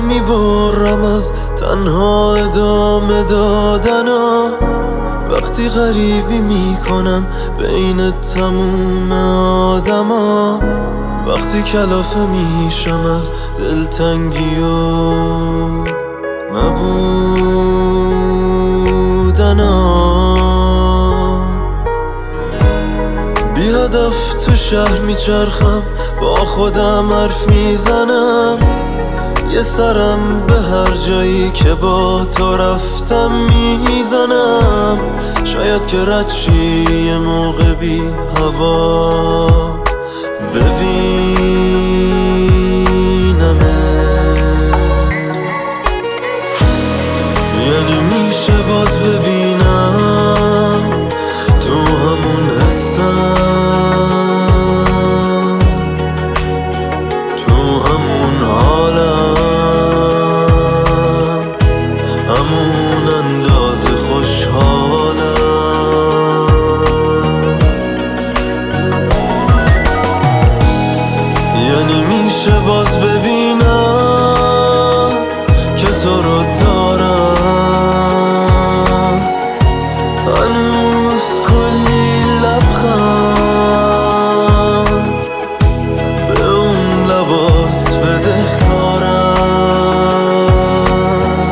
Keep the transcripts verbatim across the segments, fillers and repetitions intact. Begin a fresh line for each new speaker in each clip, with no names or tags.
میبرم از تنها ادامه دادنا، وقتی غریبی میکنم بین تموم آدما، وقتی کلافه میشم از دلتنگی و نبودنا. بی هدف تو شهر میچرخم، با خودم حرف میزنم، یه سرم به هر جایی که با تو رفتم میزنم. شاید که رد شی یه موقع بی هوا ببینمت، یعنی میشه باز ببینم تو همون حسم، تو همون حالم، همون اندازه خوشحالم. یعنی میشه باز ببینم که تو رو دارم، هنوز کلی لبخند به اون لبات بدهکارم.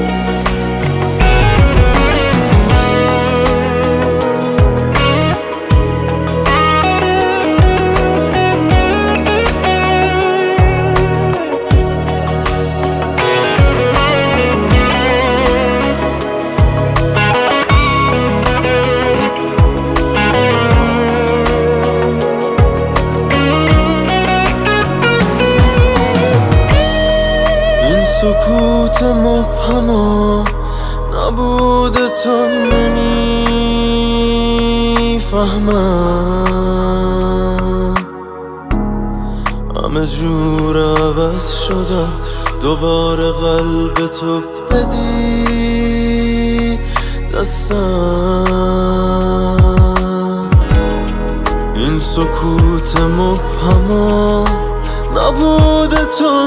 سکوت مبهما نبود تو نمیفهمم، همه جور عوض شدم، دوباره قلب تو بدی دستم. این سکوت مبهما نبود تو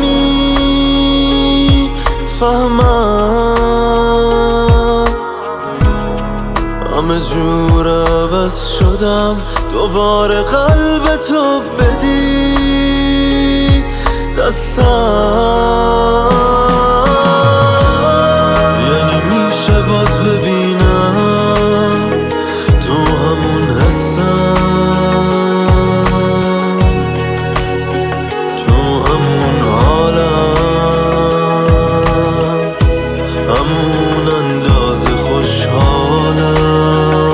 نمیفهمم، همه جور عوض شدم، دوباره قلب تو بدی دستم. یعنی میشه باز ببینم تو همون حسم، تو همون حالم، همون اندازه خوشحالم.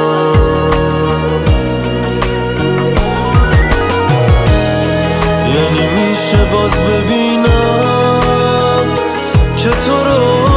یعنی میشه باز ببینم که تو رو